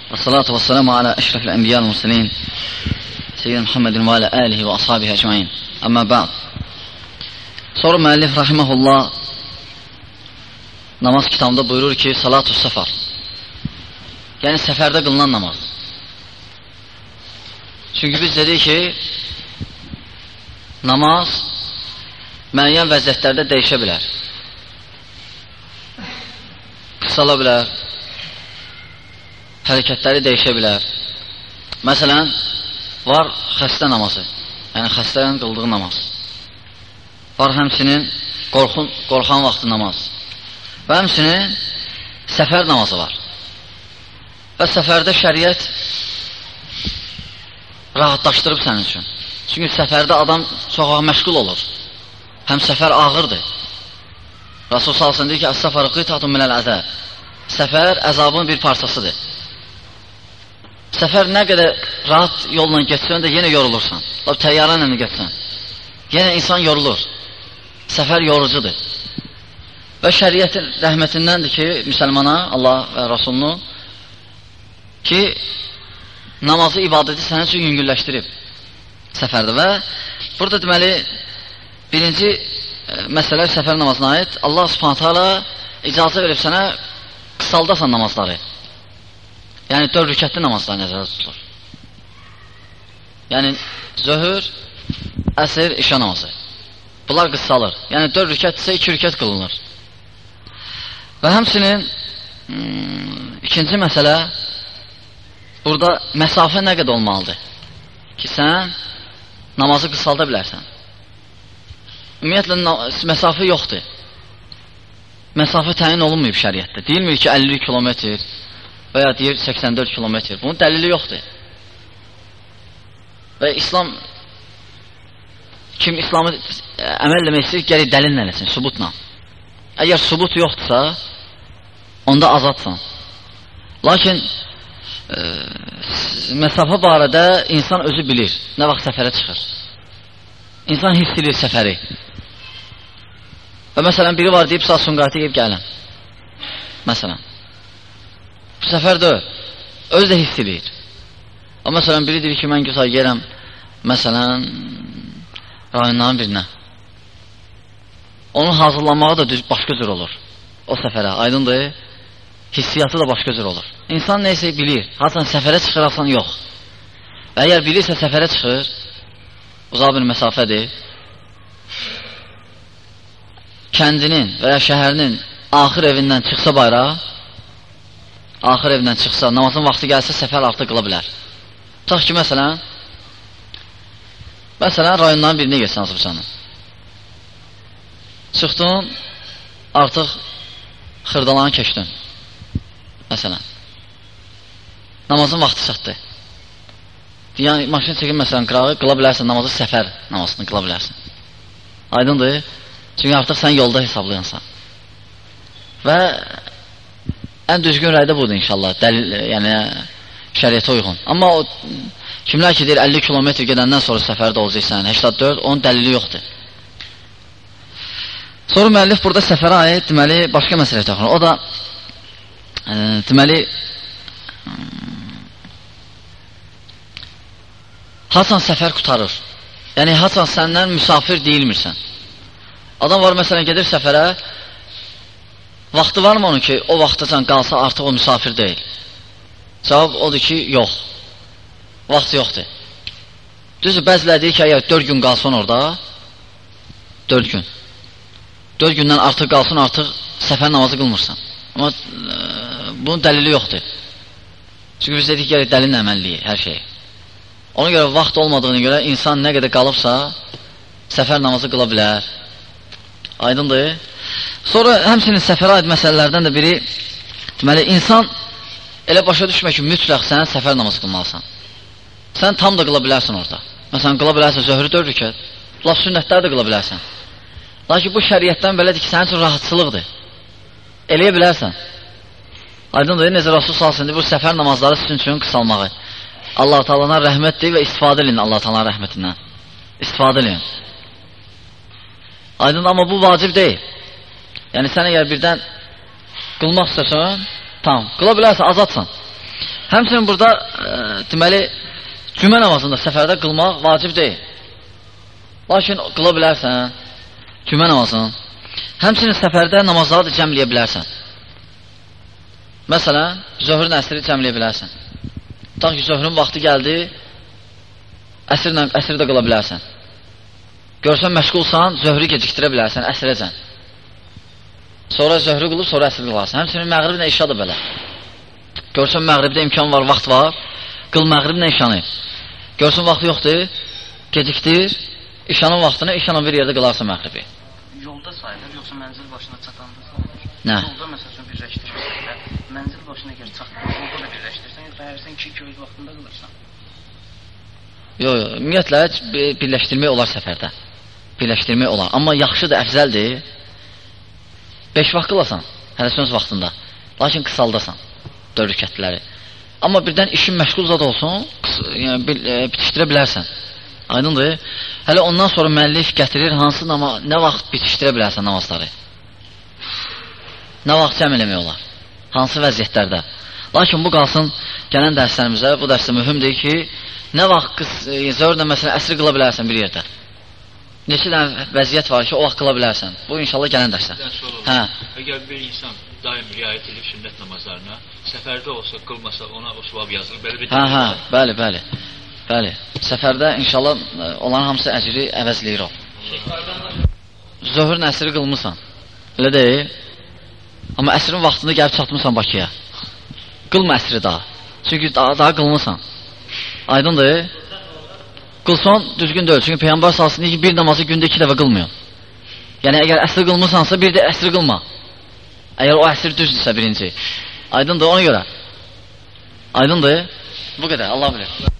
والصلاة والسلام على أشرف الأنبياء والمرسلين سيدنا محمد وعلى آله وأصحابه أجمعين. Amma ba'd. Sonra müəllif rahimehullah namaz kitabında buyurur ki, salatus səfər. Yəni səfərdə qılınan namaz. Çünki biz dedik ki, namaz müəyyən vəziyyətlərdə dəyişə bilər. Qısala bilər. Hərəkətləri dəyişə bilər. Məsələn, var xəstə namazı. Yəni xəstələrin qıldığı namaz. Var həmçinin qorxan vaxtı namaz. Və həmçinin səfər namazı var. Və səfərdə şəriət rahatlaşdırıb sənin üçün. Çünki səfərdə adam çox məşğul olur. Həm səfər ağırdır. Rasul salsın deyir ki, əs-səfər qitətun minəl-əzab. Səfər əzabın bir parçasıdır. Səfər nə qədər rahat yolla getsən də yenə yorulursan. Təyyarə ilə getsən, yenə insan yorulur. Səfər yorucudur. Və şəriətin rəhmətindəndir ki, müsəlmana, Allah və Rasulunu ki, namazı, ibadəti sənin üçün yüngülləşdirib səfərdə. Və burada deməli, birinci məsələ səfər namazına aid. Allah subhanətə alə icazə verib sənə qısaldasan namazları. Yəni 4 rükətli namazlar nəzərdə tutulur. Yəni zöhür, əsr, işə namazı. Bunlar qısalır. Yəni 4 rükət isə 2 rükət qılınır. Və həmçinin ikinci məsələ, burada məsafə nə qədər olmalıdır ki, sən namazı qısalda bilərsən. Ümumiyyətlə məsafə yoxdur. Məsafə təyin olunmayıb şəriətdə. Deyilmir ki, 50 kilometr və ya deyir 84 kilometr. Bunun dəlili yoxdur. Və İslam, kim İslamı əməl eləmək istəyir, gəlir dəlil eləsin, sübutla. Əgər sübut yoxdursa, onda azadsan. Lakin məsafə barədə insan özü bilir, nə vaxt səfərə çıxır. İnsan hiss edir səfəri. Və məsələn, biri var deyib, saat Sumqayıta deyib gələm. Məsələn. Bu səfər də özü də hiss edir. O məsələn, biri deyir ki, mən güzar yerəm, məsələn, rayonların birinə. Onun hazırlanmağı da başqa cür olur. O səfərə, aydındır, hissiyatı da başqa cür olur. İnsan neysə bilir, haçan səfərə çıxır, haçan yox. Və əgər bilirsə səfərə çıxır, uzaq bir məsafədir, kəndinin və ya şəhərinin axır evindən çıxsa bayra, axır evindən çıxsa, namazın vaxtı gəlsə, səfər artıq qıla bilər. Tutaq ki, məsələn, rayonların birinə geçsən Azərbaycanın. Çıxdın, artıq xırdalanı keçdin. Məsələn, namazın vaxtı çatdı. Yəni, maşın çəkin, məsələn, qırağı qıla bilərsən, namazı səfər namazını qıla bilərsən. Aydındır, çünki artıq sən yolda hesablayansan. Və ən düzgün rəydə budur inşallah, dəlil, yəni şəriətə uyğun. Amma o kimlər ki deyir 50 kilometr gedəndən sonra səfərdə olacaqsan, 84, onun dəlili yoxdur. Sonra müəllif burada səfərə aid deməli başqa məsələ təxminir. O da deməli haçan səfər qutarır. Yəni haçan səndən müsafir deyilmirsən. Adam var məsələn gedir səfərə, vaxtı varmı onun ki, o vaxtacan qalsa artıq o müsafir deyil? Cavab odur ki, yox. Vaxt yoxdur. Düzdür, bəziləri deyir ki, əgər 4 gün qalsın orada, 4 gün. 4 gündən artıq qalsın, artıq səfər namazı qılmırsan. Amma bunun dəlili yoxdur. Çünki biz dedik, gəlir dəlillə əməlliyik hər şeyi. Ona görə vaxt olmadığına görə insan nə qədər qalıbsa, səfər namazı qıla bilər. Aydındır. Sonra həmçinin səfərə aid məsələlərdən də biri, deməli, insan elə başa düşmək ki, mütləq sən səfər namazı qılmalısan. Sən tam da qıla bilərsən orada. Məsələn, qıla bilərsən zöhrü 4 rükət, laf sünnətləri də qıla bilərsən. Lakin bu şəriətdən belədir ki, sənin üçün rahatçılıqdır. Eləyə bilərsən. Aydındır, necə Rasul salsın, bu səfər namazları sizin üçün qısalmağı. Allah-u Teala'dan rəhmətdir və istifadə edin Allah-u Teala'nın rəhmətindən. İstifadə edin. Aydındır, amma bu vacib deyil. Yəni sən əgər birdən qılmaq istəsən, tamam, qıla bilərsən, azadsan. Həmçinin burada deməli cümə namazında səfərdə qılmaq vacib deyil. Lakin qıla bilərsən cümə namazını. Həmçinin səfərdə namazları da cəmləyə bilərsən. Məsələn, zöhrün əsri cəmləyə bilərsən. Tutaq ki, zöhrün vaxtı gəldi, əsri də qıla bilərsən. Görsən məşğulsan, zöhrü gecikdirə bilərsən, əsrəcən. Sonra zöhrü qılıb, sonra əsri qılarsan. Həmçinin məğriblə işa da belə. Görsən məğribdə imkan var, vaxt var, qıl məğriblə işanı. Görsən vaxtı yoxdur, gecikdir, işanın vaxtını, işanın bir yerdə qılarsan məğribi. Yolda sayılır, yoxsa mənzil başına çatanda sayılır? Nə? Yolda məsəl üçün birləşdirmirsən, mənzil başına gəl çatdın, yolda da birləşdirsən, yoxsa hərsən 2 öz vaxtında qılırsan? Yox, ümumiyyətlə birləşdirmək olar səfərdə. Birləşdirmək olar. Amma yaxşıdır, əfzəldir. 5 vaxt qılasan, hələ söz vaxtında. Lakin qısaldasan 4 rükətləri. Amma birdən işin məşğul zad olsun, yəni, bitişdirə bilərsən. Aydındır. Hələ ondan sonra müəllif gətirir hansı nə vaxt bitişdirə bilərsən namazları. Nə vaxt cəm eləmək olar. Hansı vəziyyətlərdə. Lakin bu qalsın gələn dərslərimizə. Bu dərsdə mühümdür ki, nə vaxt zöhrlə məsələn əsri qıla bilərsən bir yerdə. Neçə dənə vəziyyət var ki, o vaxt qıla bilərsən. Bu inşallah gələn dərsdə. Hə. Əgər bir insan daim riayət edir sünnət namazlarına, səfərdə olsa, qılmasa ona o savab yazılır. Belə bir bəli, bəli. Bəli. Səfərdə inşallah onların hamısı əcri əvəzləyir o. Zöhrün əsri qılmısan. Elə deyil. Amma əsrin vaxtında gəlib çatmısan Bakıya. Qılma əsri daha. Çünki daha qılmısan. Aydındır. Qılsan düzgün deyil. Çünki Peyğəmbər salsın deyir ki, bir namazı gündə 2 dəfə qılmıyor. Yəni əgər əsri qılmısansa bir də əsri qılma. Əgər o əsr düzdürsə birinci. Aydındır ona görə. Aydındır. Bu qədər. Allah bilir.